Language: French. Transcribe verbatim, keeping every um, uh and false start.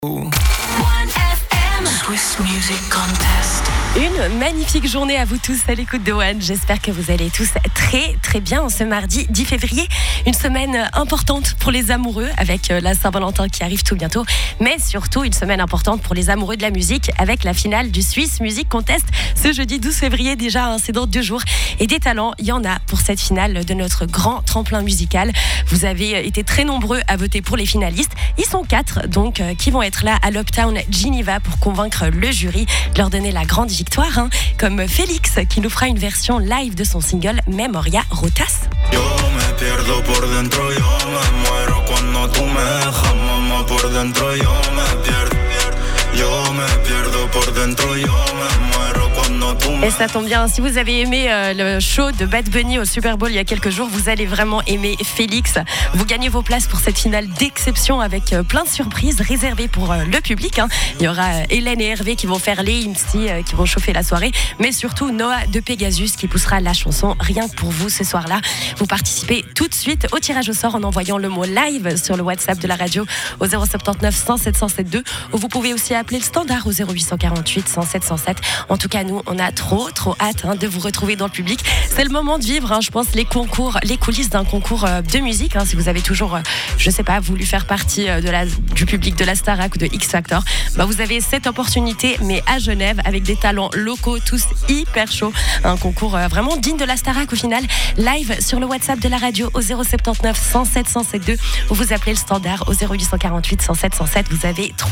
Swiss Music Contest. Une magnifique journée à vous tous à l'écoute de One. J'espère que vous allez tous très très bien en ce mardi dix février. Une semaine importante pour les amoureux avec la Saint-Valentin qui arrive tout bientôt. Mais surtout une semaine importante pour les amoureux de la musique avec la finale du Swiss Music Contest ce jeudi douze février déjà, hein, c'est dans deux jours. Et des talents, il y en a pour cette finale de notre grand tremplin musical. Vous avez été très nombreux à voter pour les finalistes. Ils sont quatre donc euh, qui vont être là à l'Uptown Geneva pour convaincre le jury de leur donner la grande victoire, hein, comme Félix qui nous fera une version live de son single Memoria Rotas. Yo me pierdo por dentro, yo me muero cuando tú me dejas, mamá, por dentro yo me pierdo. Yo me pierdo por dentro, yo me muero cuando tú me. Et ça tombe bien, si vous avez aimé euh, le show de Bad Bunny au Super Bowl il y a quelques jours, vous allez vraiment aimer Félix. Vous gagnez vos places pour cette finale d'exception avec euh, plein de surprises réservées pour euh, le public, hein. Il y aura euh, Hélène et Hervé qui vont faire les I M C, euh, qui vont chauffer la soirée, mais surtout Noah de Pegasus qui poussera la chanson rien que pour vous ce soir-là. Vous participez tout de suite au tirage au sort en envoyant le mot live sur le WhatsApp de la radio au zéro sept neuf cent sept cent soixante-deux, ou vous pouvez aussi appeler le standard au zéro huit cent quarante-huit cent sept cent sept. En tout cas, nous, on a trop, trop hâte hein, de vous retrouver dans le public. C'est le moment de vivre, hein, je pense, les concours, les coulisses d'un concours euh, de musique. Hein, si vous avez toujours, euh, je sais pas, voulu faire partie euh, de la, du public de la Starac ou de X Factor, bah, vous avez cette opportunité, mais à Genève, avec des talents locaux, tous hyper chauds. Un concours euh, vraiment digne de la Starac au final. Live sur le WhatsApp de la radio au zéro sept neuf cent sept cent soixante-deux, ou vous appelez le standard au zéro huit cent quarante-huit cent sept cent sept. Vous avez